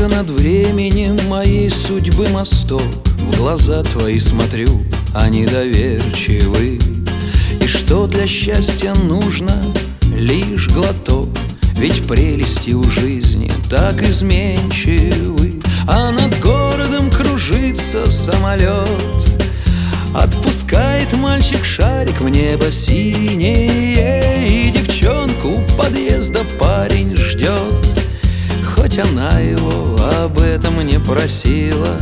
Высоко над временем моей судьбы мосток, в глаза твои смотрю, они доверчивы. И что для счастья нужно? Лишь глоток. Ведь прелести у жизни так изменчивы. А над городом кружится самолет, отпускает мальчик шарик в небо синее. И девчонку у подъезда парень ждет, хоть она его об этом не просила.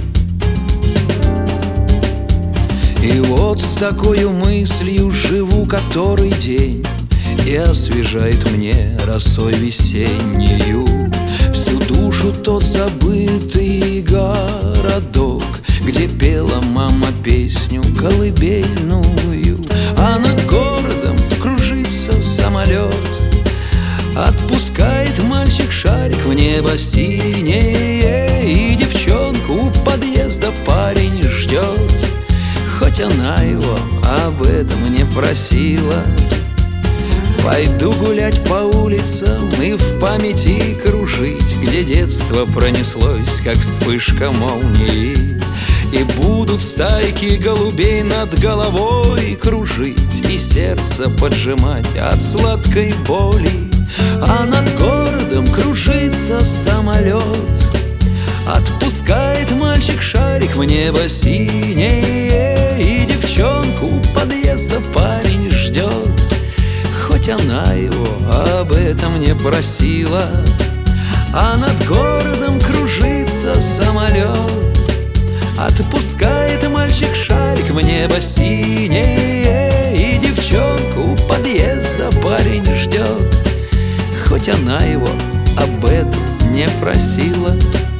И вот с такой мыслью живу который день, и освежает мне росой весеннею всю душу тот забытый городок, где пела мама песню колыбельную. А над городом кружится самолет, отпускает мальчик шарик в небо синее. И девчонку у подъезда парень ждет, хоть она его об этом не просила. Пойду гулять по улицам и в памяти кружить, где детство пронеслось, как вспышка молнии. И будут стайки голубей над головой кружить, и сердце поджимать от сладкой боли. А над городом кружится самолет, отпускает мальчик шарик в небо синее. И девчонку у подъезда парень ждет, хоть она его об этом не просила. А над городом кружится самолет, отпускает мальчик шарик в небо синее. И девчонку у подъезда парень ждет, хоть она его об этом не просила.